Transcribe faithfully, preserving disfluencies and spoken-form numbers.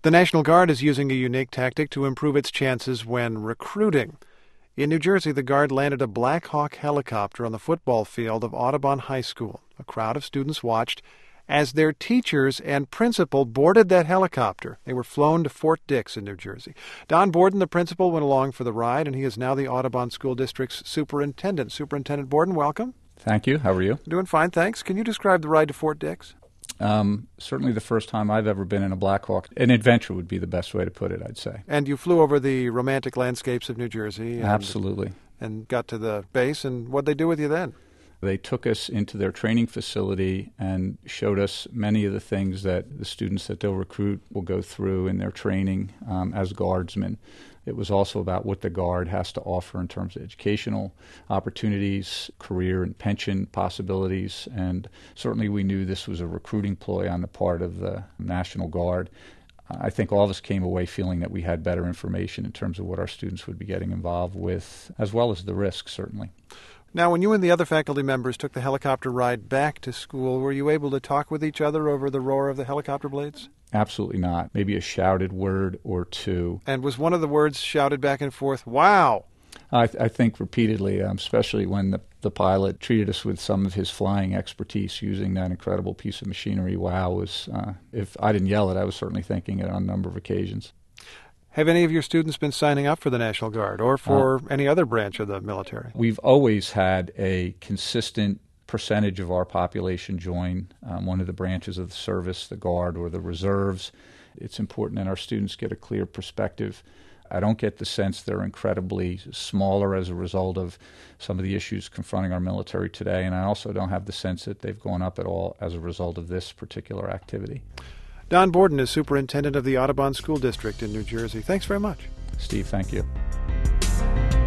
The National Guard is using a unique tactic to improve its chances when recruiting. In New Jersey, the Guard landed a Black Hawk helicopter on the football field of Audubon High School. A crowd of students watched as their teachers and principal boarded that helicopter. They were flown to Fort Dix in New Jersey. Don Borden, the principal, went along for the ride, and he is now the Audubon School District's superintendent. Superintendent Borden, welcome. Thank you. How are you? Doing fine, thanks. Can you describe the ride to Fort Dix? Um, certainly the first time I've ever been in a Black Hawk. An adventure would be the best way to put it, I'd say. And you flew over the romantic landscapes of New Jersey. And, Absolutely. And got to the base, and what'd they do with you then? They took us into their training facility and showed us many of the things that the students that they'll recruit will go through in their training um, as guardsmen. It was also about what the Guard has to offer in terms of educational opportunities, career and pension possibilities, and certainly we knew this was a recruiting ploy on the part of the National Guard. I think all of us came away feeling that we had better information in terms of what our students would be getting involved with, as well as the risks, certainly. Now, when you and the other faculty members took the helicopter ride back to school, were you able to talk with each other over the roar of the helicopter blades? Absolutely not. Maybe a shouted word or two. And was one of the words shouted back and forth, wow? I, th- I think repeatedly, um, especially when the, the pilot treated us with some of his flying expertise using that incredible piece of machinery. Wow was, uh, if I didn't yell it, I was certainly thinking it on a number of occasions. Have any of your students been signing up for the National Guard or for uh, any other branch of the military? We've always had a consistent percentage of our population join um, one of the branches of the service, the Guard or the Reserves. It's important that our students get a clear perspective. I don't get the sense they're incredibly smaller as a result of some of the issues confronting our military today, and I also don't have the sense that they've gone up at all as a result of this particular activity. Don Borden is superintendent of the Audubon School District in New Jersey. Thanks very much. Steve, thank you.